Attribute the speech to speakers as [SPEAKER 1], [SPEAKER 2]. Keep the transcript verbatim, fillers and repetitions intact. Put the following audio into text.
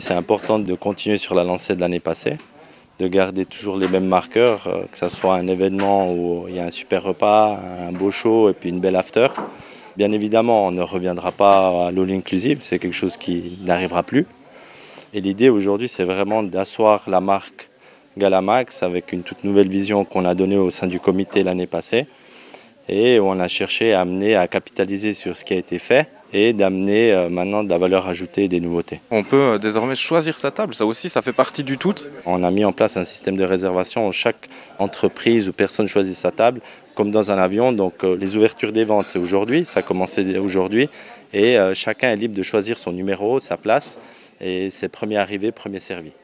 [SPEAKER 1] c'est important de continuer sur la lancée de l'année passée, de garder toujours les mêmes marqueurs, que ce soit un événement où il y a un super repas, un beau show et puis une belle after. Bien évidemment, on ne reviendra pas à l'all inclusive, c'est quelque chose qui n'arrivera plus. Et l'idée aujourd'hui, c'est vraiment d'asseoir la marque Galamax avec une toute nouvelle vision qu'on a donnée au sein du comité l'année passée. Et on a cherché à amener, à capitaliser sur ce qui a été fait et d'amener euh, maintenant de la valeur ajoutée et des nouveautés.
[SPEAKER 2] On peut euh, désormais choisir sa table, ça aussi, ça fait partie du tout.
[SPEAKER 1] On a mis en place un système de réservation où chaque entreprise ou personne choisit sa table, comme dans un avion. Donc euh, les ouvertures des ventes, c'est aujourd'hui, ça a commencé aujourd'hui. Et euh, chacun est libre de choisir son numéro, sa place. Et c'est premier arrivé, premier servi.